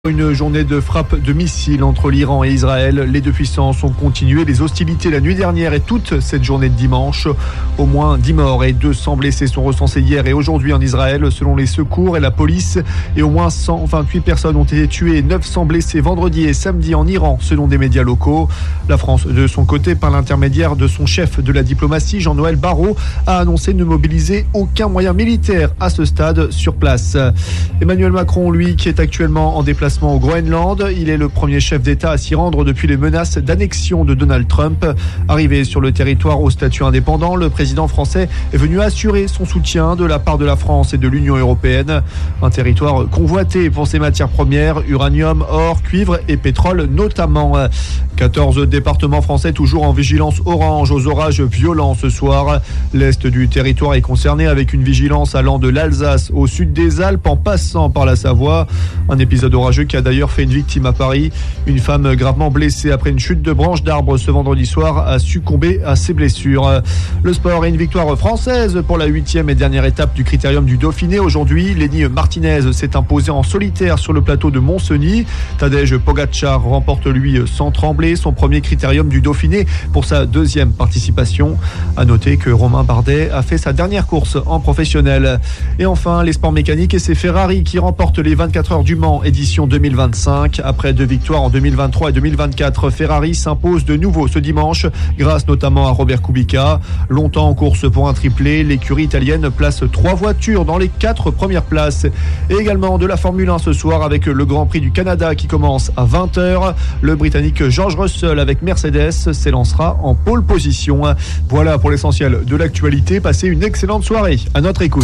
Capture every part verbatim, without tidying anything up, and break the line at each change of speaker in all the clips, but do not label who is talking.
Une journée de frappe de missiles entre l'Iran et Israël. Les deux puissances ont continué les hostilités la nuit dernière et toute cette journée de dimanche. Au moins dix morts et deux cents blessés sont recensés hier et aujourd'hui en Israël selon les secours et la police. Et au moins cent vingt-huit personnes ont été tuées et neuf cents blessés vendredi et samedi en Iran selon des médias locaux. La France, de son côté, par l'intermédiaire de son chef de la diplomatie, Jean-Noël Barrot, a annoncé ne mobiliser aucun moyen militaire à ce stade sur place. Emmanuel Macron, lui, qui est actuellement en déplacement au Groenland. Il est le premier chef d'État à s'y rendre depuis les menaces d'annexion de Donald Trump. Arrivé sur le territoire au statut indépendant, le président français est venu assurer son soutien de la part de la France et de l'Union européenne. Un territoire convoité pour ses matières premières, uranium, or, cuivre et pétrole notamment. quatorze départements français toujours en vigilance orange aux orages violents ce soir. L'est du territoire est concerné avec une vigilance allant de l'Alsace au sud des Alpes en passant par la Savoie. Un épisode orageux qui a d'ailleurs fait une victime à Paris. Une femme gravement blessée après une chute de branche d'arbre ce vendredi soir a succombé à ses blessures. Le sport et une victoire française pour la huitième et dernière étape du Critérium du Dauphiné. Aujourd'hui, Lenny Martinez s'est imposé en solitaire sur le plateau de Montcenis. Tadej Pogačar remporte lui sans trembler son premier Critérium du Dauphiné pour sa deuxième participation. À noter que Romain Bardet a fait sa dernière course en professionnel. Et enfin, les sports mécaniques et c'est Ferrari qui remporte les vingt-quatre heures du Mans édition deux mille vingt-cinq. Après deux victoires en deux mille vingt-trois et deux mille vingt-quatre, Ferrari s'impose de nouveau ce dimanche grâce notamment à Robert Kubica. Longtemps en course pour un triplé, l'écurie italienne place trois voitures dans les quatre premières places. Et également de la Formule un ce soir avec le Grand Prix du Canada qui commence à vingt heures. Le Britannique George Russell avec Mercedes s'élancera en pole position. Voilà pour l'essentiel de l'actualité. Passez une excellente soirée. À notre écoute.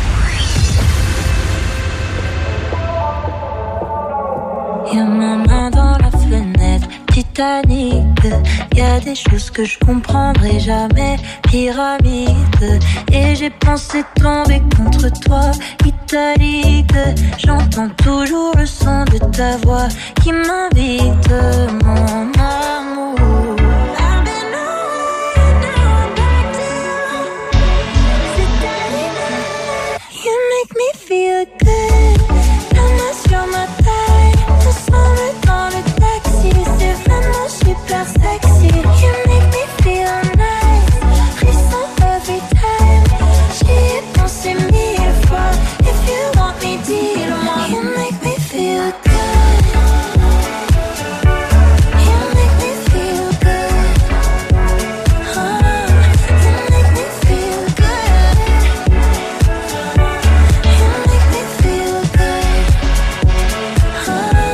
Y'a ma main dans la fenêtre, Titanic. Y'a des choses que je comprendrai jamais, pyramide. Et j'ai pensé tomber contre toi, italique. J'entends toujours le son de ta voix qui m'invite, mon amour. You make me feel good. La main sur ma taille, ensemble dans le taxi, c'est vraiment super sexy. You make me feel nice, frisson every time. J'y ai pensé mille fois. If you want me, dis-le-moi. You make me feel good. You make me feel good. Oh, you make me feel good. You make me feel good. Oh.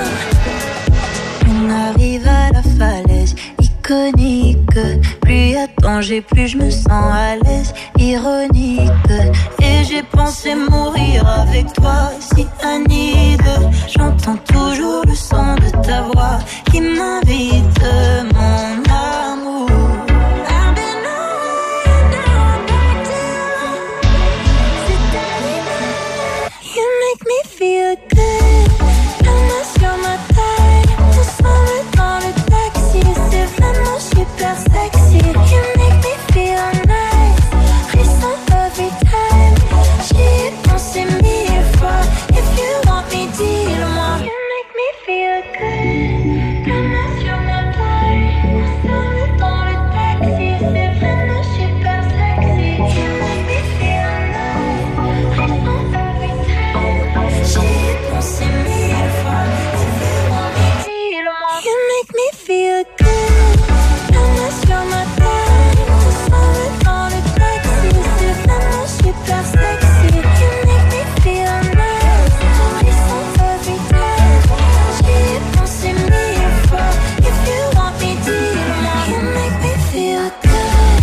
On arrive à la falaise iconique. Plus y a danger, plus je me sens à l'aise. Ironique. Et j'ai pensé mourir avec toi, si Anide. J'entends toujours le son de ta voix qui m'invite, mon amour. I've been on, now I'm back down. C'est terminé. You make me feel good. La main sur ma taille, ensemble dans le taxi, c'est vraiment super sexy. You make me feel nice, frisson every time. J'y ai pensé mille fois. If you want me, dis-le-moi. You make me feel good. La main sur ma taille, ensemble dans le taxi, c'est vraiment super sexy. You make me feel nice, frisson every time. J'y ai pensé mille fois. If you want me, dis-le-moi. You make me feel good. La main sur ma taille, ensemble dans le taxi, c'est vraiment super sexy. You make me feel nice, frisson every time. J'y ai pensé mille fois. If you want me, dis-le-moi. You make me feel good.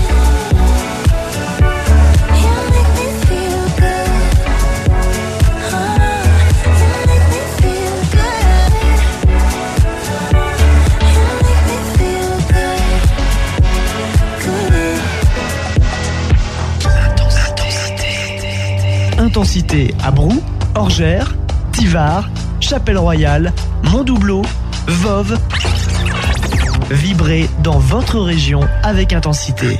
You make me feel good. Oh, you make me feel good. You make me feel good. Good.
Intensité à Brou, Orgères, Tivard, Chapelle-Royale, Montdoubleau, Voves. Vibrez dans votre région avec Intensité.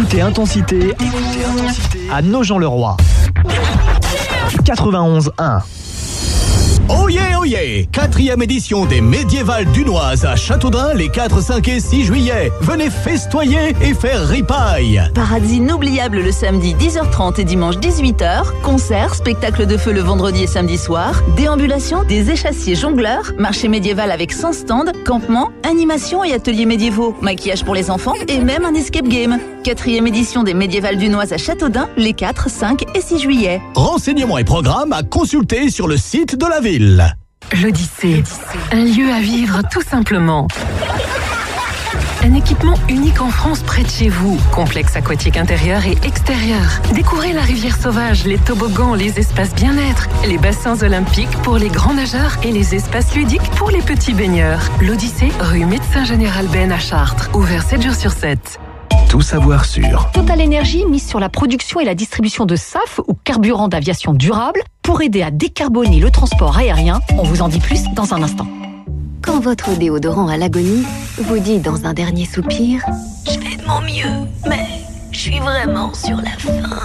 Écoutez Intensité, écoutez Intensité à Nogent-le-Roi. quatre-vingt-onze un.
Oh yeah, oh yeah! Quatrième édition des Médiévales Dunoises à Châteaudun les quatre, cinq et six juillet. Venez festoyer et faire ripaille.
Parade inoubliable le samedi dix heures trente et dimanche dix-huit heures. Concert, spectacle de feu le vendredi et samedi soir. Déambulation des échassiers jongleurs. Marché médiéval avec cent stands. Campement, animation et ateliers médiévaux. Maquillage pour les enfants et même un escape game. Quatrième édition des Médiévales Dunoises à Châteaudun les quatre, cinq et six juillet.
Renseignements et programmes à consulter sur le site de la ville.
L'Odyssée, un lieu à vivre tout simplement. Un équipement unique en France près de chez vous. Complexe aquatique intérieur et extérieur. Découvrez la rivière sauvage, les toboggans, les espaces bien-être, les bassins olympiques pour les grands nageurs et les espaces ludiques pour les petits baigneurs. L'Odyssée, rue Médecin Général Ben à Chartres. Ouvert sept jours sur sept.
Tout savoir sur
Total Energy mise sur la production et la distribution de S A F ou carburant d'aviation durable pour aider à décarboner le transport aérien. On vous en dit plus dans un instant.
Quand votre déodorant à l'agonie vous dit dans un dernier soupir « Je fais de mon mieux, mais je suis vraiment sur la fin ».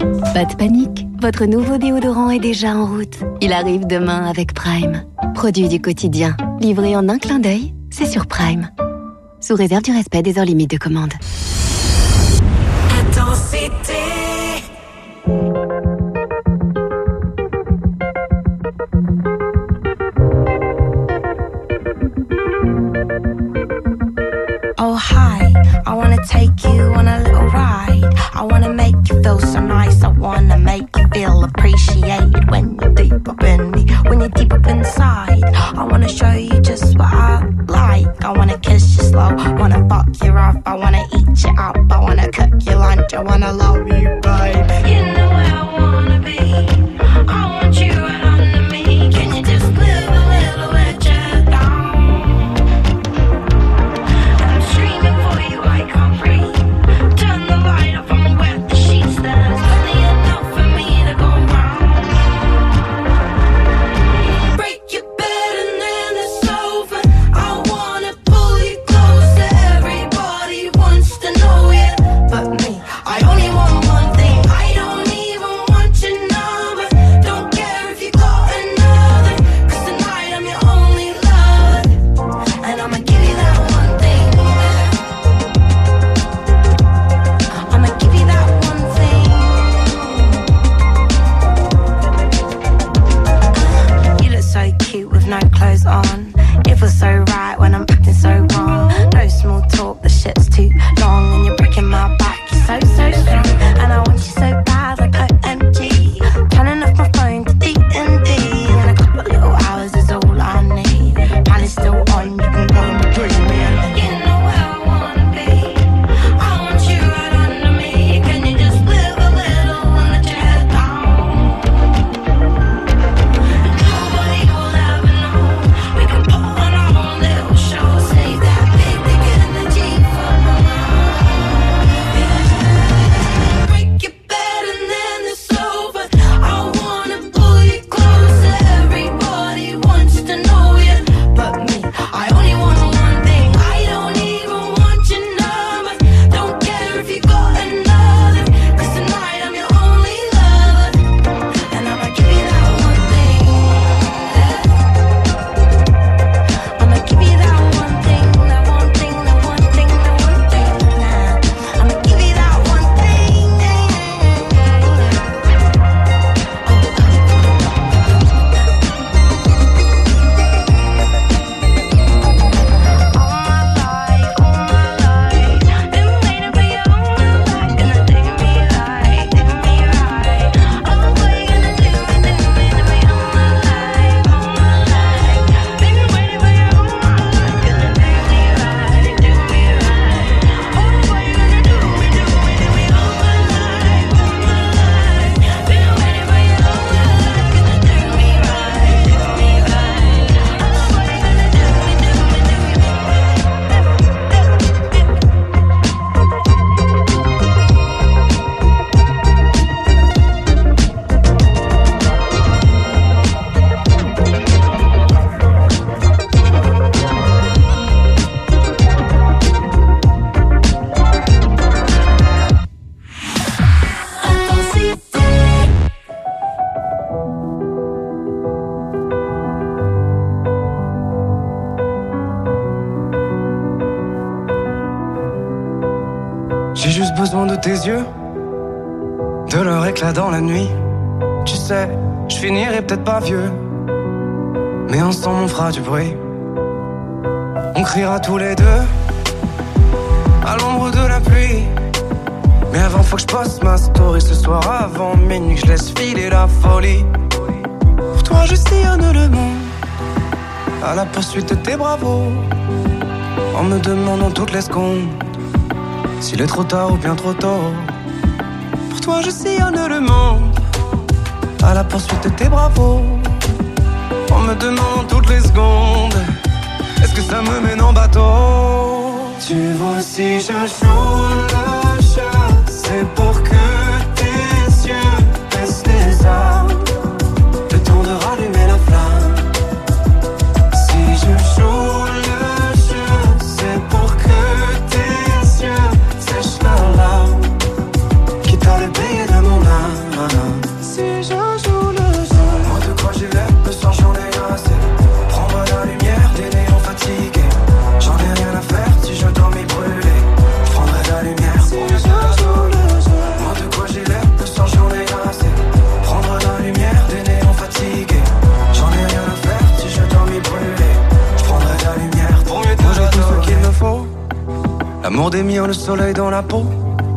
Pas de panique, votre nouveau déodorant est déjà en route. Il arrive demain avec Prime. Produit du quotidien, livré en un clin d'œil, c'est sur Prime. Sous réserve du respect des heures limites de commande.
Intensité. Oh hi, I wanna take you on a little ride. I wanna make you feel so nice. I wanna make you feel appreciated when you're deep up in me, when you're deep up inside. I wanna show you just what I like. I wanna kiss you slow, wanna fuck you up. I wanna eat you up, I wanna cook your lunch. I wanna love you, babe. You know where I wanna be. I want you right under me. Can you just live a little bit down? I'm screaming for you, I can't breathe. Turn the light off and wet the sheets. There's only enough for me to go round. Break your bed and then it's over. I wanna pull you closer. Everybody wants to know you, but me. I only want one thing. I don't
J'ai juste besoin de tes yeux, de leur éclat dans la nuit. Tu sais, je finirai peut-être pas vieux, mais ensemble on fera du bruit. On criera tous les deux à l'ombre de la pluie. Mais avant faut que je poste ma story ce soir avant minuit, que je laisse filer la folie. Pour toi je sillonne le monde à la poursuite de tes bravos, en me demandant toutes les secondes s'il est trop tard ou bien trop tôt. Pour toi je sillonne le monde à la poursuite de tes bravos, en me demandant toutes les secondes est-ce que ça me mène en bateau. Tu vois si je joue le jeu, c'est pour que tes yeux baissent les armes, le temps de rallumer la flamme. Si je joue le jeu, c'est pour que tes yeux sèchent leurs larmes, quitte à le payer de mon âme. Si je joue le jeu, moi de quoi j'ai l'air, le soir j'en ai assez. Prendre la lumière des néons fatigués, j'en ai rien à faire si je dois m'y brûler. Je prendrai la lumière si je joue le jeu. Moi de quoi j'ai l'air, le soir j'en ai assez. Prendre la lumière des néons fatigués, j'en ai rien à faire si je dois m'y brûler. Je prendrai la lumière pour mieux te moi j'ai tout ce qu'il me faut, l'amour des miens, le soleil dans la peau.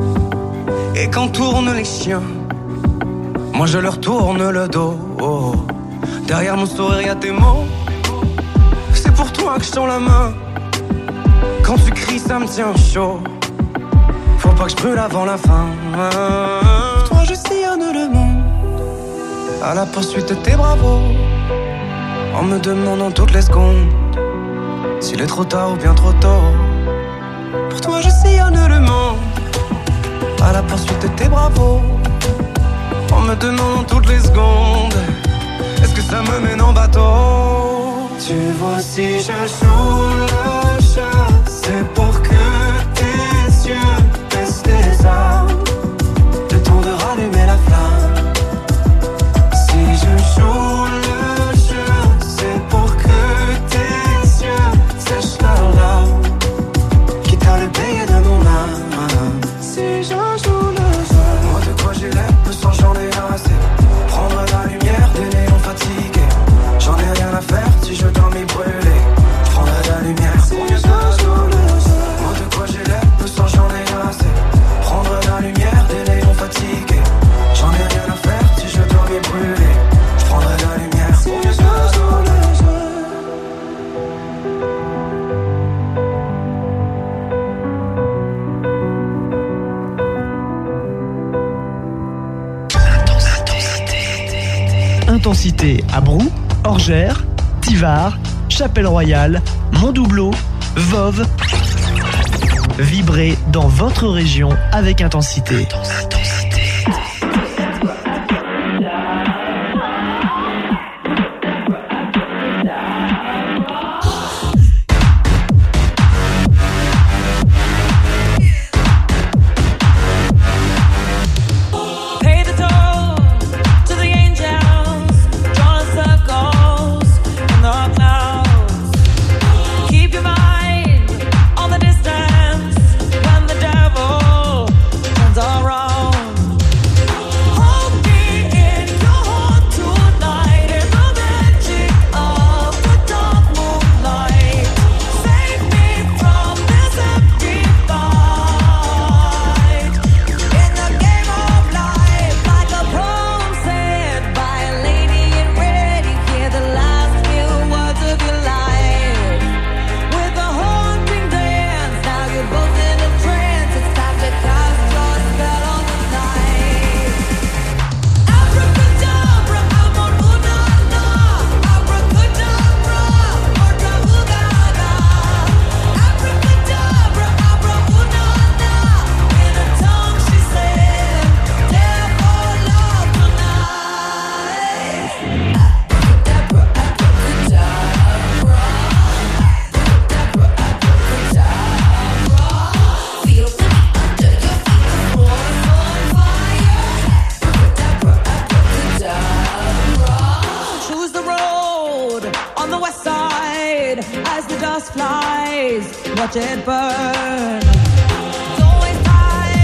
Et quand tournent les chiens, moi je leur tourne le dos. Oh. Derrière mon sourire y'a tes mots, c'est pour toi que je tends la main. Quand tu cries ça me tient chaud, faut pas que je brûle avant la fin. Pour toi je sillonne le monde à la poursuite de tes bravos, en me demandant toutes les secondes s'il est trop tard ou bien trop tôt. Pour toi je sillonne le monde à la poursuite de tes bravos, en me demandant toutes les secondes est-ce que ça me mène en bateau. Tu vois si je joue le jeu, c'est pour que tes yeux baissent les armes, le temps de rallumer la flamme. Si je joue le jeu, c'est pour que tes yeux sèchent leurs larmes, quitte à le payer de mon âme. Si je joue le jeu, moi de quoi j'ai l'air, le soir j'en ai assez. Prendre la lumière des néons fatigués, j'en ai rien à faire si je dois m'y brûler. Je prendrai la lumière si je joue le jeu. Moi de quoi j'ai l'air, le soir j'en ai assez. Prendre la lumière des néons fatigués, j'en ai rien à faire si je dois m'y brûler. Je prendrai la lumière si je joue le jeu.
Intensité à Brou, Orgères, Tivard, Chapelle-Royale, Montdoubleau, Voves. Vibrez dans votre région avec Intensité.
dust flies, watch it burn. Don't waste time.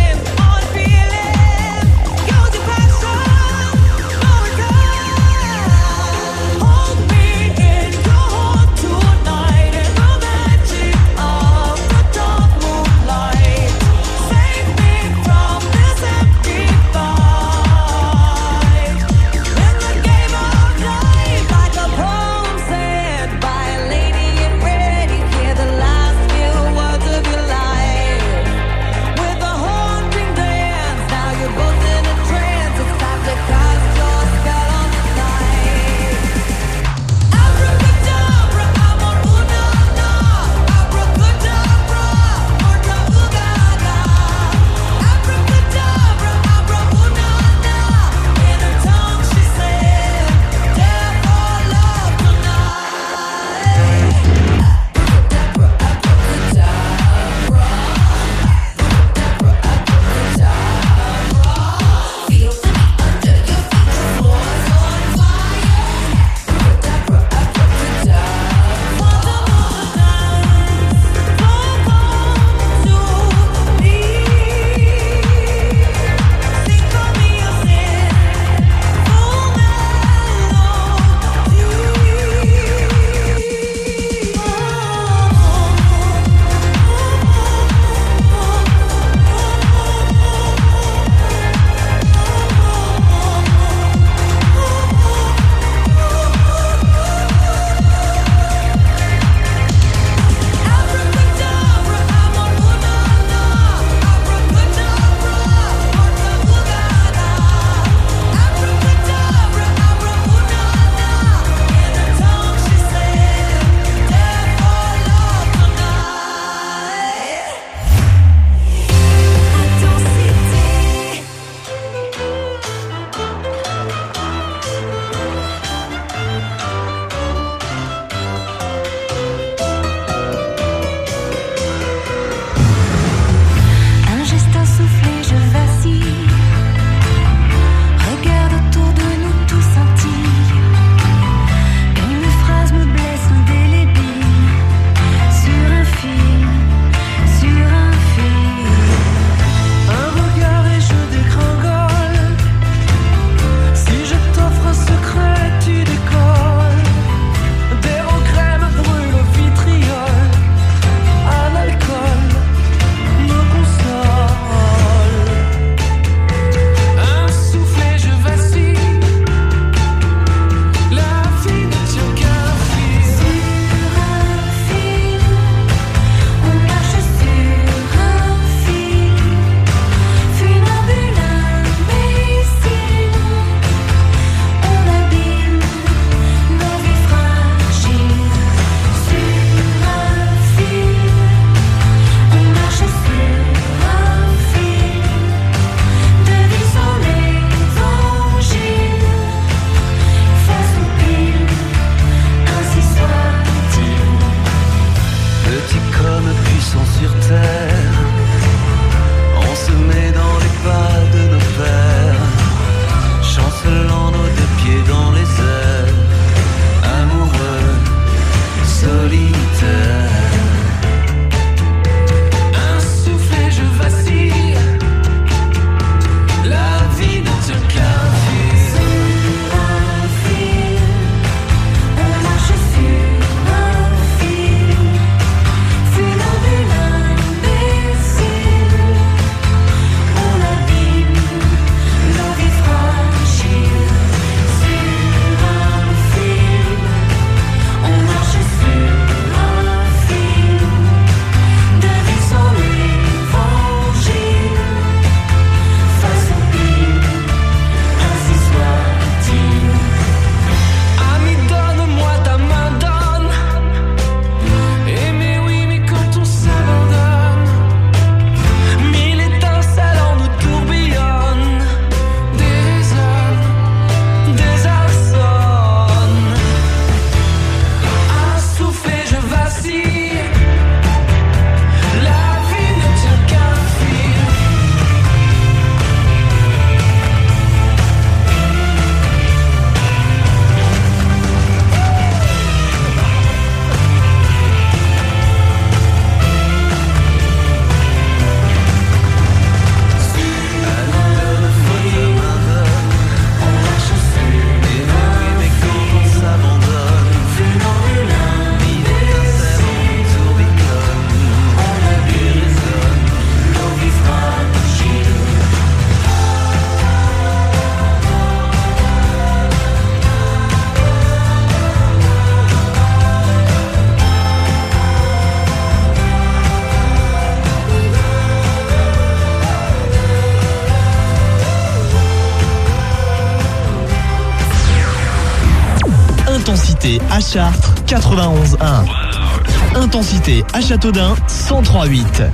Intensité à Chartres, quatre-vingt-onze virgule un. Intensité à Châteaudun, cent trois virgule huit.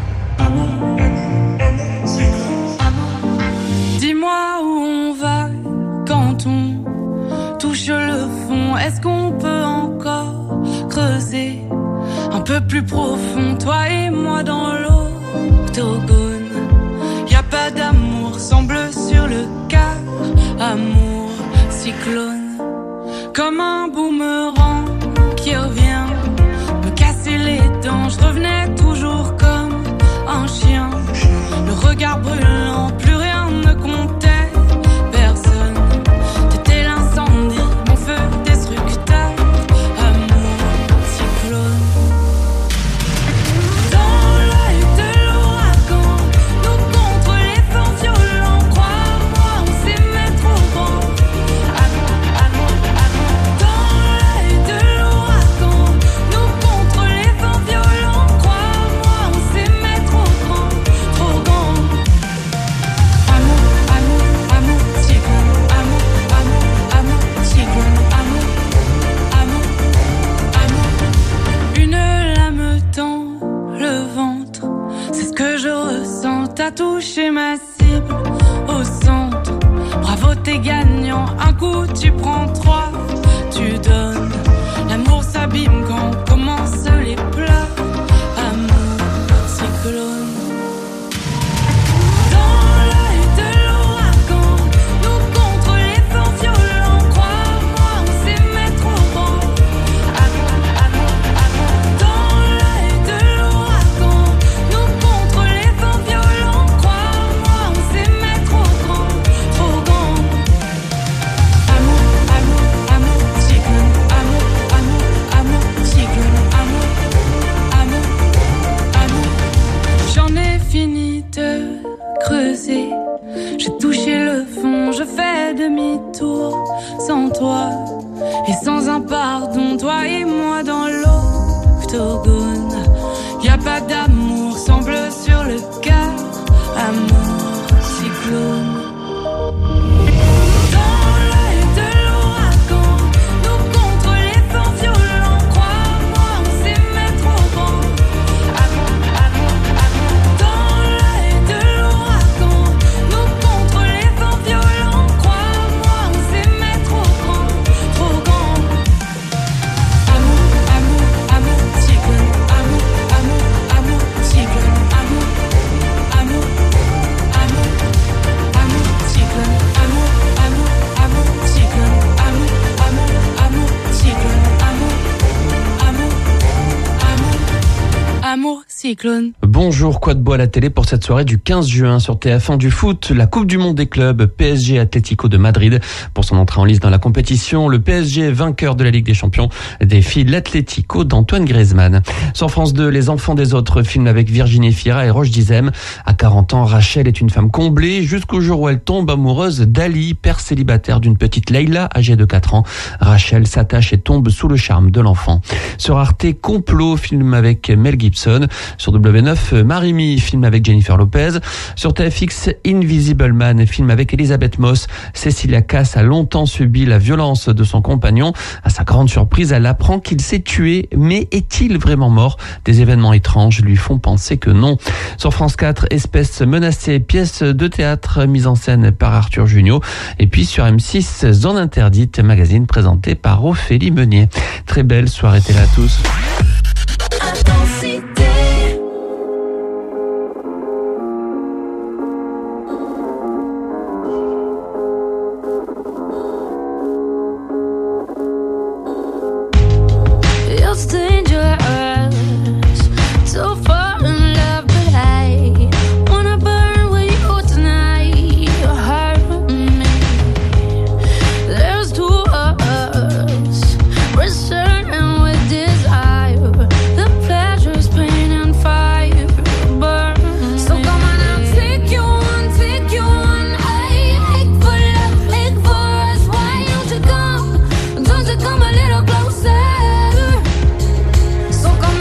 Dis-moi où on va quand on touche le fond. Est-ce qu'on peut encore creuser un peu plus profond, toi et moi dans l'octogone? Y a pas d'amour, semble sur le quart. Amour, cyclone, comme un boomerang qui revient me casser les dents. Je revenais toujours comme un chien, le regard brûlant, plus rien ne comptait, personne. T'étais l'incendie, mon feu destructeur. Amour, cyclone. Dans l'œil de l'ouragan, nous contre les vents violents. Crois-moi, on s'aimait trop grand. Amour, amour, amour. Dans l'œil de l'ouragan, nous contre les vents violents. Crois-moi, on s'aimait trop grand, trop grand. Amour, amour, amour, cyclone. Amour, amour, amour, cyclone. Amour, amour, amour. Une lame tend le ventre, c'est ce que je ressens. T'as touché ma cible au centre. Bravo, t'es gagnant. Un coup, tu prends trois, tu donnes. L'amour s'abîme quand commencent les plats. Amour, cyclone. Dans l'œil de l'ouragan, nous contre les vents violents. Crois-moi, on s'aimait trop grand. Amour, amour, amour. Dans l'œil de l'ouragan, nous contre les vents violents. Crois-moi, on s'aimait trop grand, trop grand. Amour, amour, amour, cyclone. Amour, amour, amour, cyclone. Amour, amour, amour. J'en ai fini de creuser. J'ai touché le fond, je fais demi-tour sans toi et sans un pardon. Toi et moi dans l'octogone. Y a pas d'amour, semble sur le quart. Amour, cyclone. Dans l'œil de l'ouragan, nous contre les vents violents. Crois-moi, on s'aimait trop grand. Amour, amour, amour. Dans l'œil de l'ouragan, nous contre les vents violents. Crois-moi, on s'aimait trop grand, trop grand. Amour, amour, amour, cyclone. Amour, amour, amour, cyclone. Amour, amour, amour, amour, cyclone. Amour, amour, amour, cyclone. Amour, amour, amour, cyclone. Amour, amour, amour, amour, cyclone.
Bonjour, quoi de beau à la télé pour cette soirée du quinze juin sur T F un du foot, la Coupe du Monde des clubs, P S G Atlético de Madrid. Pour son entrée en lice dans la compétition, le P S G, vainqueur de la Ligue des Champions, défie l'Atlético d'Antoine Griezmann. Sur France deux, Les enfants des autres, film avec Virginie Fira et Roche Dizem. À quarante ans, Rachel est une femme comblée jusqu'au jour où elle tombe amoureuse d'Ali, père célibataire d'une petite Leïla âgée de quatre ans. Rachel s'attache et tombe sous le charme de l'enfant. Sur Arte, Complot, film avec Mel Gibson. Sur W neuf, Marimi, film avec Jennifer Lopez. Sur T F X, Invisible Man, film avec Elisabeth Moss. Cécilia Cass a longtemps subi la violence de son compagnon. À sa grande surprise, elle apprend qu'il s'est tué. Mais est-il vraiment mort? Des événements étranges lui font penser que non. Sur France quatre, Espèce menacée, pièce de théâtre mise en scène par Arthur Junio. Et puis sur M six, Zone interdite, magazine présenté par Ophélie Meunier. Très belle soirée télé à tous.
Intensité.
It's dangerous, so far in love, but I wanna burn with you tonight. You hurt me. There's two of us, returning with desire. The pleasure's pain and fire burn. So come on, I'll take you on, take you on. I ache for love, ache for us. Why don't you come? Don't you come a little closer? So come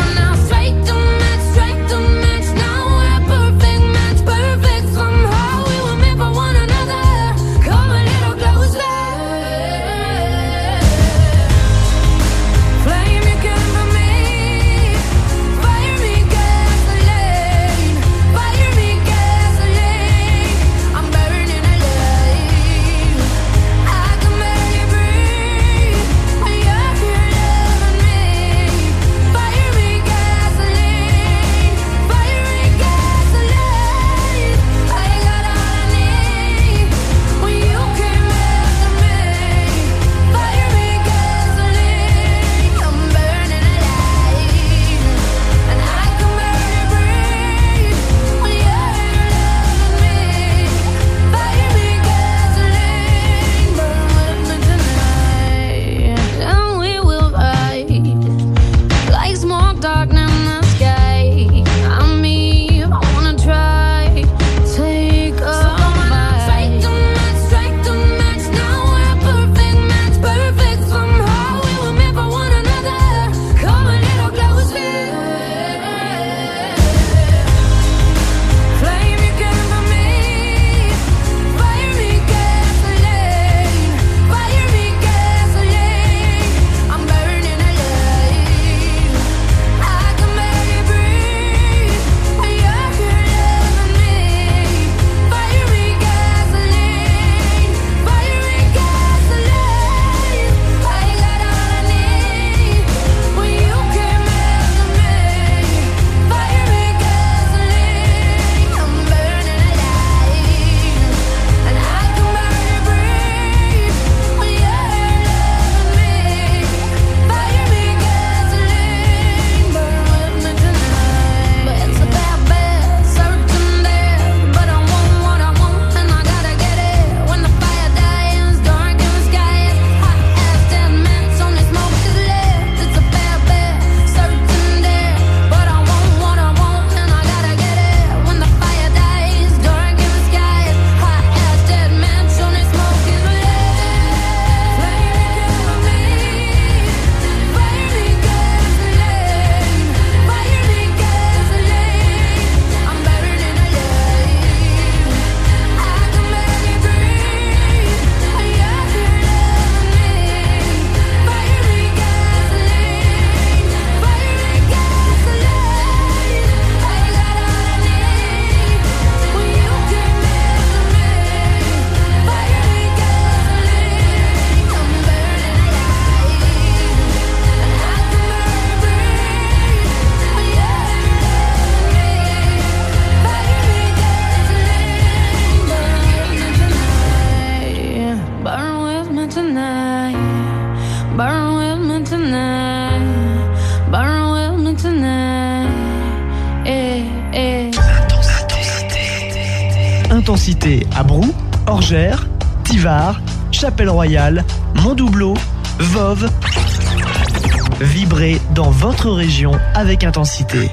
Intensité à Brou, Orgères, Tivard, Chapelle-Royale, Montdoubleau, Voves. Vibrez dans votre région avec Intensité.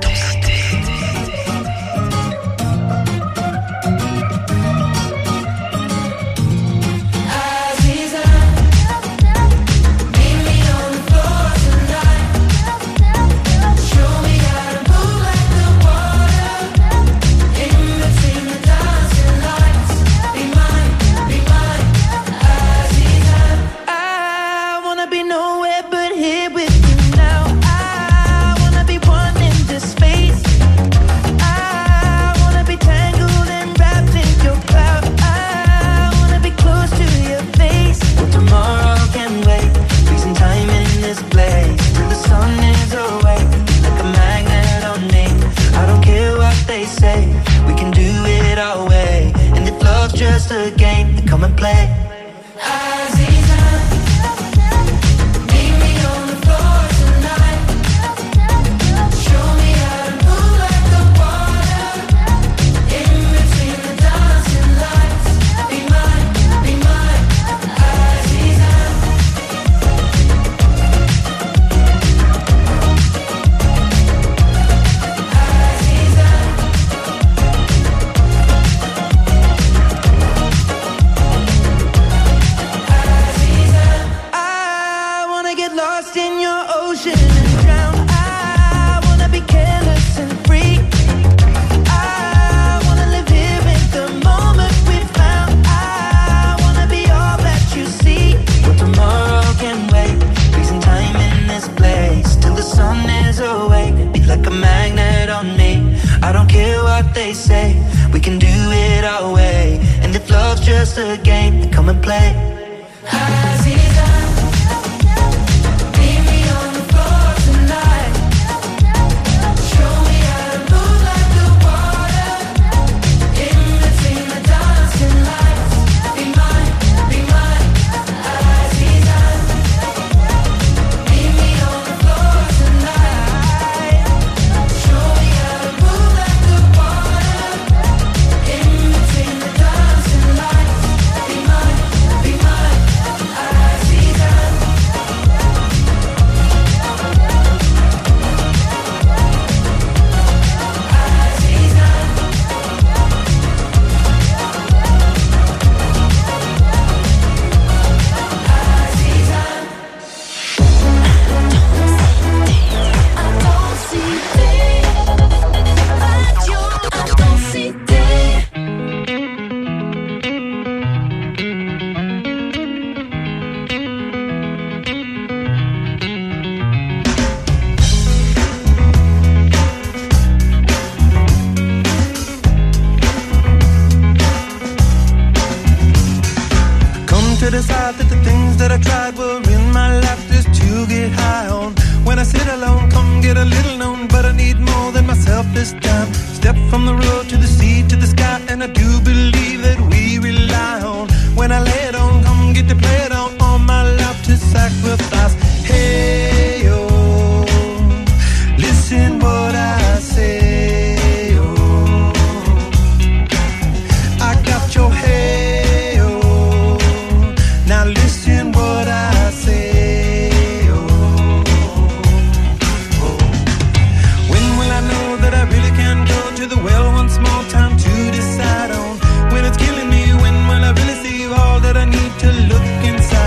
Just a game, come and play. They say we can do it our way, and if love's just a game, then come and play.
Decide that the things that I tried were in my life just to get high on. When I sit alone, come get a little known, but I need more than myself this time. Step from the road to the sea to the sky, and I do believe that we rely on. When I lay it on, come get to play it on, all my life to sacrifice. Hey, oh, listen what I say, oh, I got your head. Now listen what I say, oh, oh. When will I know that I really can go to the well one small time to decide on? When it's killing me, when will I really see all that I need to look inside?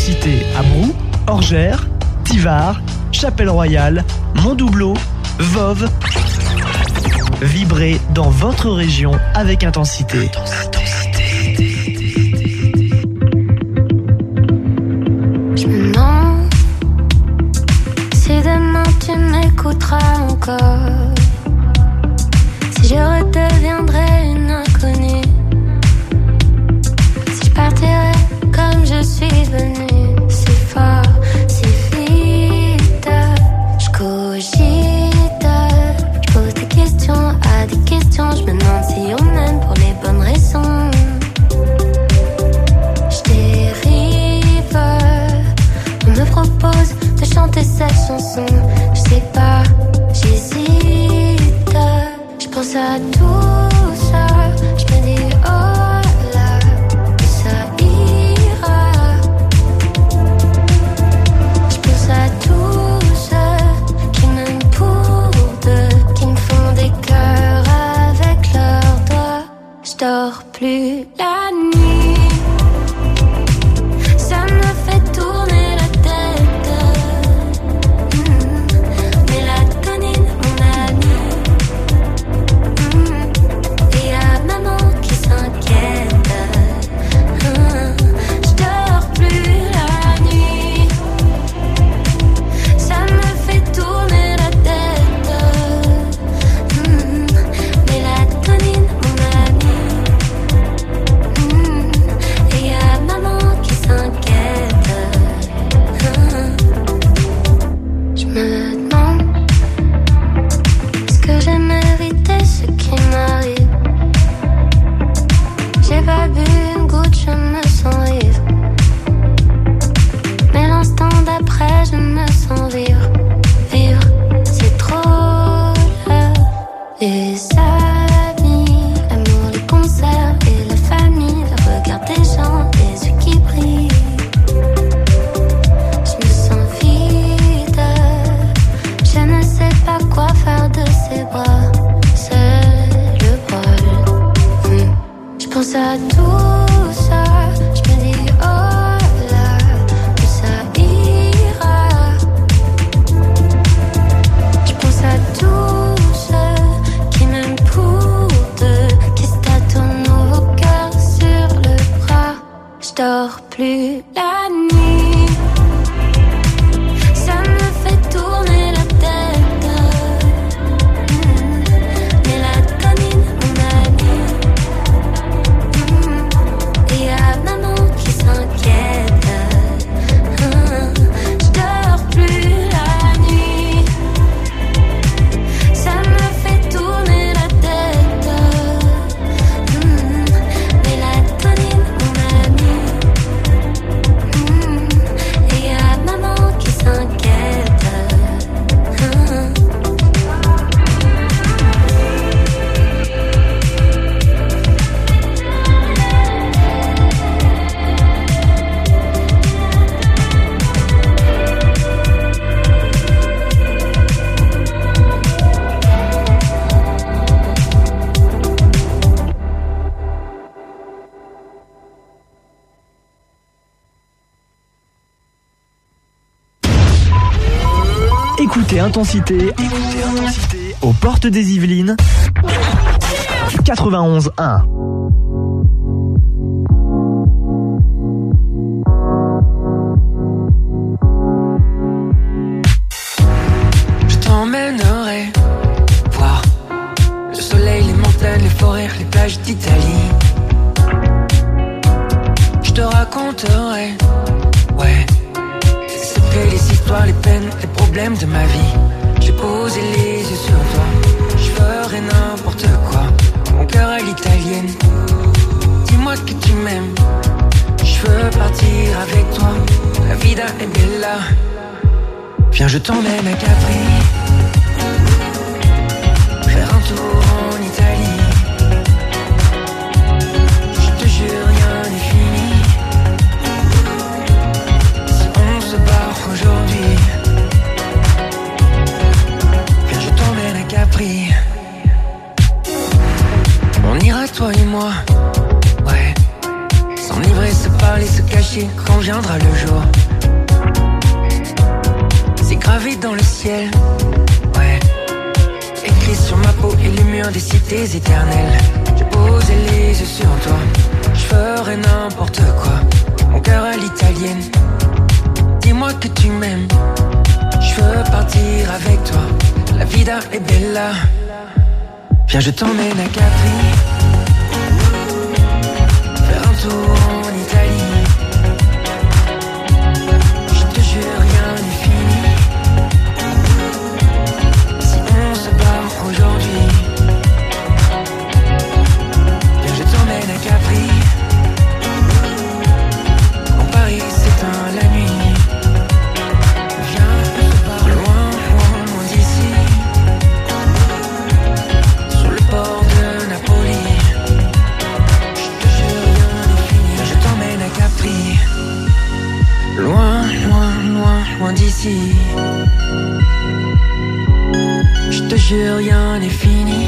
Intensité à Brou, Orgères, Tivard, Chapelle-Royale, Montdoubleau, Voves. Vibrez dans votre région avec Intensité.
Je me demande si demain tu m'écouteras encore, si je redeviendrai une inconnue, si je partirai comme je suis venue, si fort, si vite. Je cogite, je pose des questions à des questions, je me demande si on m'aime pour les bonnes raisons. Je dérive, on me propose de chanter cette chanson, je sais pas, j'hésite, je pense à tout ça, je me dis oh là, que ça ira. Je pense à tous ceux qui m'aiment pour deux, qui me font des cœurs avec leurs doigts. Je dors plus la nuit, ça me fait tourner la tête. Mmh. Mélatonine, mon ami. Mmh. Et y'a maman qui s'inquiète. Mmh. Je dors plus la nuit, ça me fait tourner la tête. Mmh. Mélatonine, mon ami. Mmh. Et y'a maman qui s'inquiète. Mmh. Je me demande, est-ce que j'ai mérité ce qui m'arrive? J'ai pas bu une goutte, je me sens ivre. Mais l'instant d'après, je me sens vivre. Vivre, c'est trop là. Les amis, l'amour, les concerts et la famille, le regard des gens, les yeux qui brillent. Je me sens vide, je ne sais pas quoi faire de ces bras. C'est le bol. Hmm. Je pense à tout ça, je me dis oh là, que ça ira. Je pense à tous ceux qui m'aiment pour deux, qui se tâtonnent nos cœurs sur le bras. Je dors plus la nuit, ça me fait tourner la tête. Mmh. Mélatonine, mon ami. Mmh. Et y'a maman qui s'inquiète. Mmh. Je dors plus la nuit, ça me fait tourner la tête. Mmh. Mélatonine, mon ami. Mmh. Et y'a maman qui s'inquiète. Mmh.
Écoutez Intensité, écoutez Intensité aux portes des Yvelines, quatre-vingt-onze un.
Je t'emmènerai voir le soleil, les montagnes, les forêts, les plages d'Italie. Je te raconterai, ouais, les secrets, les histoires, les peines, les problèmes de ma vie. J'ai posé les yeux sur toi, je ferai n'importe quoi. Mon cœur à l'italienne, dis-moi que tu m'aimes. Je veux partir avec toi, la vida è bella. Viens, je t'emmène à Capri, faire un tour en Italie. Je te jure, rien n'est fini. Si on se barre aujourd'hui, viens, je t'emmène à Capri. On ira toi et moi, ouais, s'enivrer, se parler. parler, se cacher quand viendra le jour. C'est gravé dans le ciel, ouais. Écrit sur ma peau et les murs des cités éternelles. J'ai posé les yeux sur toi, je ferai n'importe quoi. Mon cœur à l'italienne, dis-moi que tu m'aimes. Je veux partir avec toi, la vida est bella. Viens, je t'emmène à Capri, faire un tour en Italie. Je te jure, rien n'est fini. Si on se barre aujourd'hui, viens, je t'emmène à Capri. Quand Paris s'éteint la nuit, viens, on se barre loin, loin, loin d'ici. Sur le port de Napoli, je te jure, rien n'est fini. Je t'emmène à Capri, loin, loin, loin, loin d'ici. Je te jure, rien n'est fini.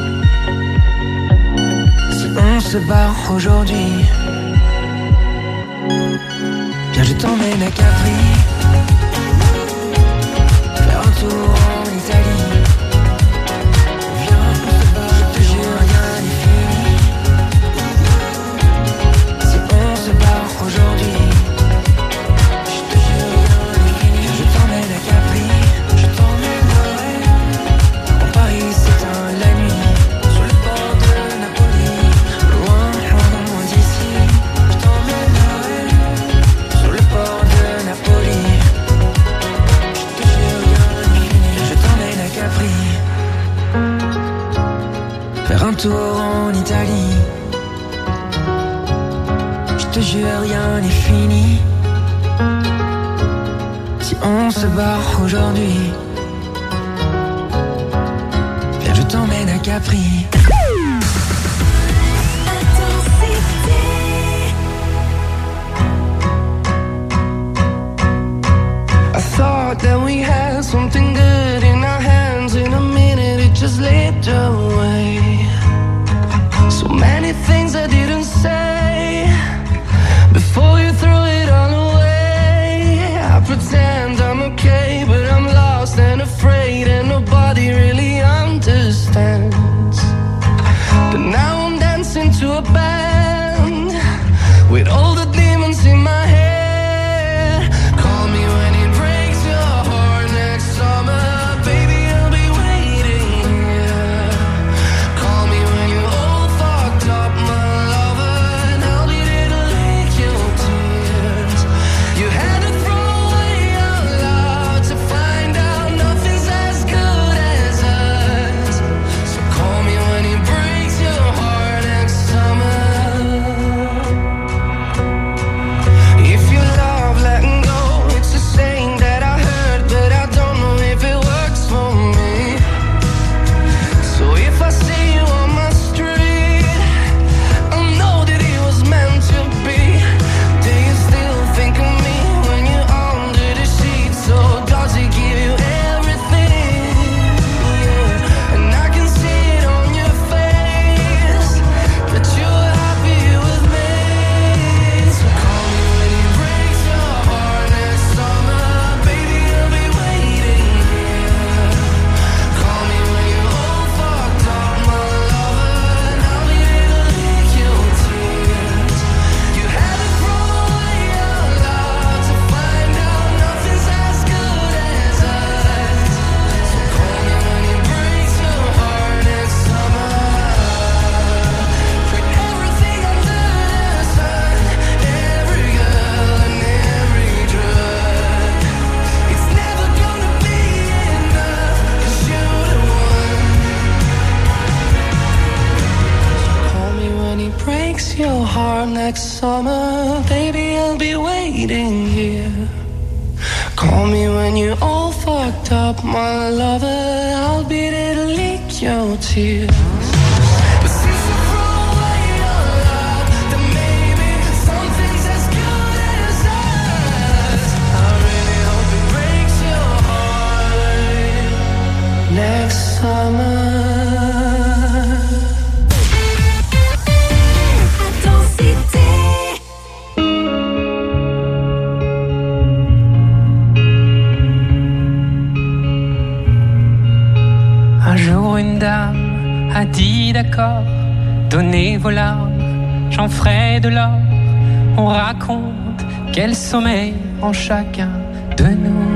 Si on se barre aujourd'hui, viens, je t'emmène à Capri, faire un tour en Italie. Viens, on se barre, je te jure, rien n'est fini. Si on se barre aujourd'hui, je te jure, rien n'est fini. Viens, je t'emmène à Capri, je t'emmènerai. Quand Paris s'éteint la nuit, sur le port de Napoli, loin, loin, loin d'ici. Je t'emmènerai sur le port de Napoli. Je te jure, rien n'est fini. Je t'emmène à Capri, faire un tour en Italie. Je te jure, rien n'est fini. Si on se barre aujourd'hui, viens, je t'emmène à Capri.
I thought that we had something good in our hands. In a minute it just slipped away. So many things I didn't say before you threw it all away. I pretend I'm okay, but I'm lost and afraid, and nobody really understands. But now I'm dancing to a band with all the demons in my head. Call me when it breaks your heart next summer, baby, I'll be waiting here. Call me when you're all fucked up, my lover, and I'll be there to lick your tears. You had to throw away your love to find out nothing's as good as us. So call me when it breaks your heart next summer. If you love letting go, it's a saying that I heard, but I don't know if it works for me. So if I see you on my street, I know that it was meant to be. Do you still think of me when you're under the sheets? So does it give you everything? Yeah. And I can see it on your face that you're happy with me. So call me when it breaks your heart next summer, baby, I'll be waiting here. Call me when you're all fucked up, my lover, and I'll be there to lick your tears. You had to throw away your love to find out nothing's as good as us. So call me when it breaks your heart next summer. Put everything under the sun, every girl and every drug. It's never gonna be enough, 'cause you're the one. Call me when it breaks your heart next summer, baby, I'll be waiting here. Call me when you're all fucked up, my lover, I'll be there to lick your tears. But since you throw away your love, then maybe something's as good as us. I really hope it breaks your heart next summer. Intensité.
une dame a dit d'accord, donnez vos larmes, j'en ferai de l'or. On raconte quel sommeil en chacun de nous.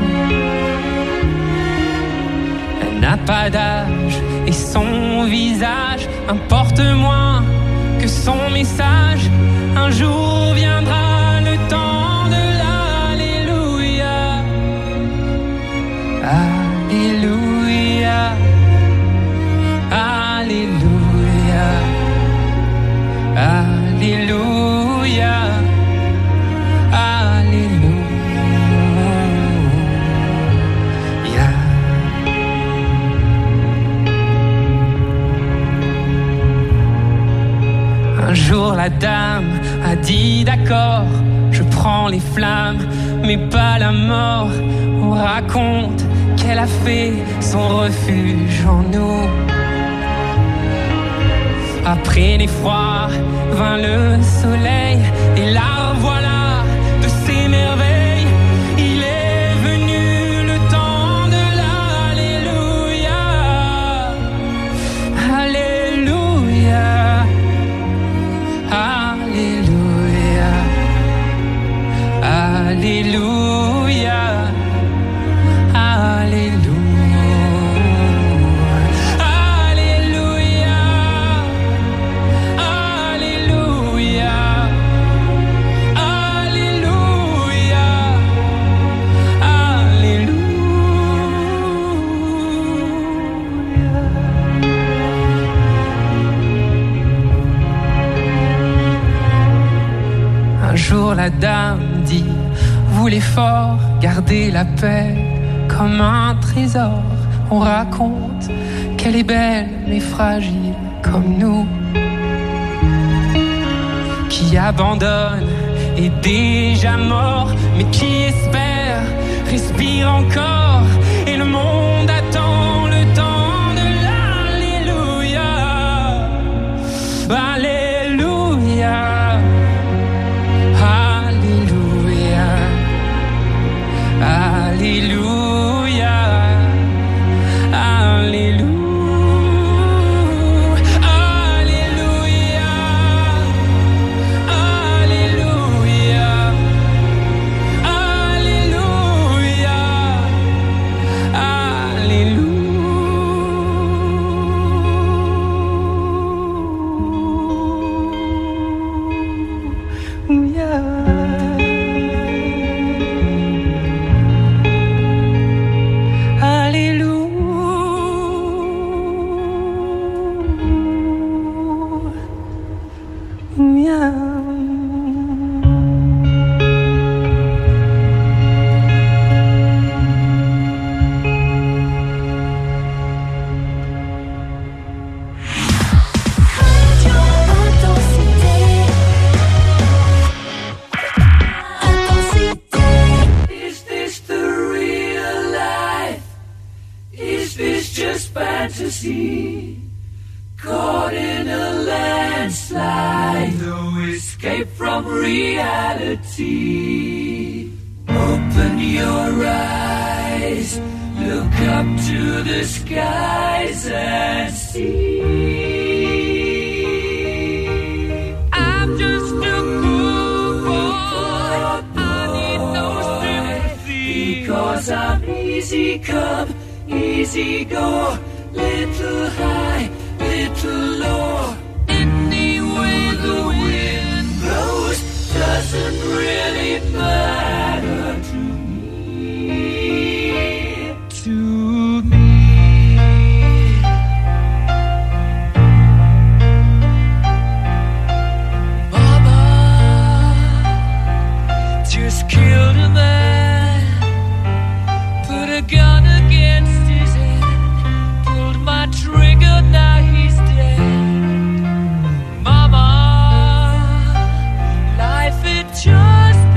Elle n'a pas d'âge et son visage importe moins que son message. Un jour viendra le temps de l'Alléluia. Alléluia. Alléluia. Alléluia. Alléluia. Un jour la dame a dit d'accord, je prends les flammes, mais pas la mort. On raconte qu'elle a fait son refuge en nous. Après l'effroi vint le soleil, et la voilà de ses merveilles. Il est venu le temps de l'Alléluia. Alléluia. Alléluia. Alléluia. Alléluia. Un jour la dame dit, vous les forts, gardez la paix comme un trésor. On raconte qu'elle est belle mais fragile comme nous, qui abandonne est déjà mort, mais qui espère respire encore. Et le monde attend le temps de l'Alléluia. Alléluia. Alléluia, Alléluia, Alléluia, Alléluia, Alléluia,
fantasy, caught in a landslide, no escape from reality. Open your eyes, look up to the skies and see. I'm just a poor boy, I need no sympathy, because I'm easy come, easy go, little high, little low. Any way the wind blows doesn't really matter to me, to me. Mama just killed a man, put a gun against his head, pulled my trigger, now he's dead. Mama, life it just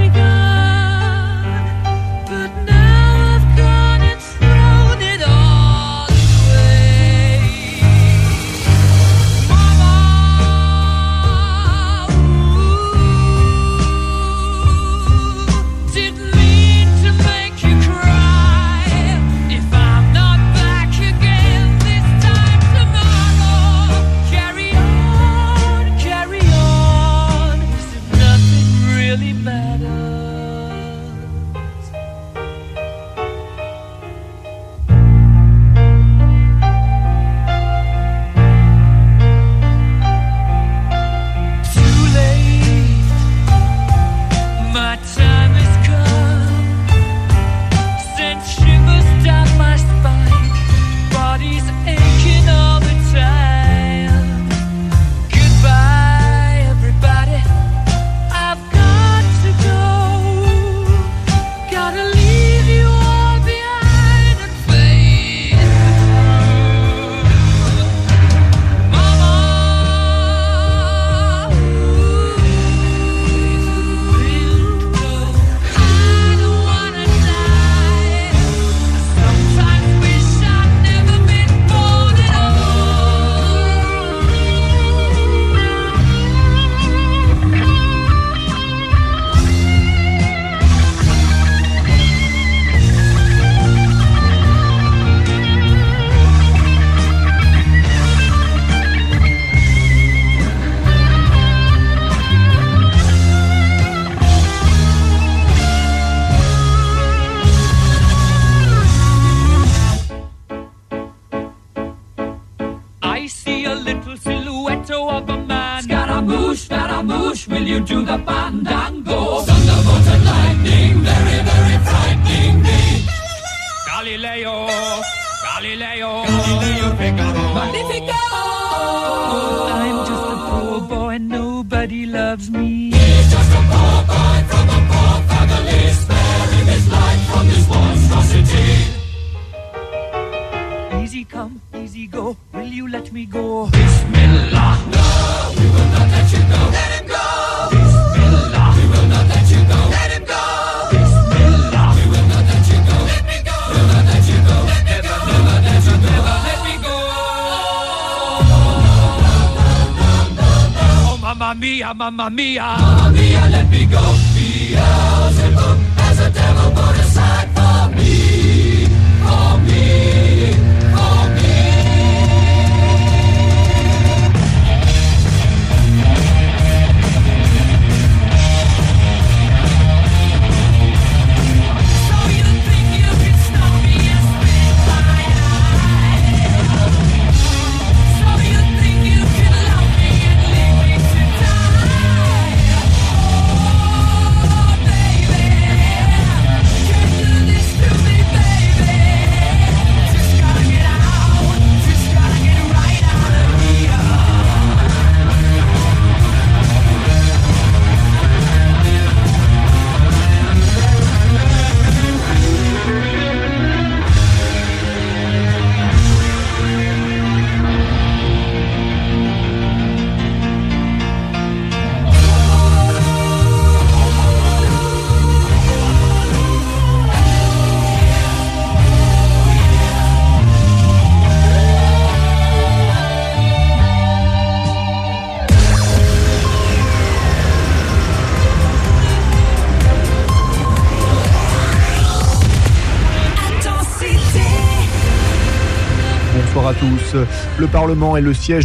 I see a little silhouette of a man. Scaramouche, Scaramouche, will you do the fandango? Thunderbolt and lightning, very, very frightening me. Galileo, Galileo, Galileo Figaro, Magnifico. I'm just a poor boy, nobody loves me. He's just a poor boy from a poor family, sparing his life from this monstrosity. Easy come, easy go, will you let me go? Bismillah, no, we will not let you go. Let him go. Bismillah, we will not let you go. Let him go. Bismillah, we will not let you go. Let me go. We'll not let you go. Never, never let you go. Never let me go. Oh, mamma mia, mamma mia, mamma mia, let me go. Beelzebub has a devil put aside for me, for me, for me. So you think you can stop me and spit my eye? So you think you can love me and leave me to die? Oh, baby, can't do this to me, baby. Just gotta get out, just gotta get right out of here.
Bonsoir à tous. Le Parlement est le siège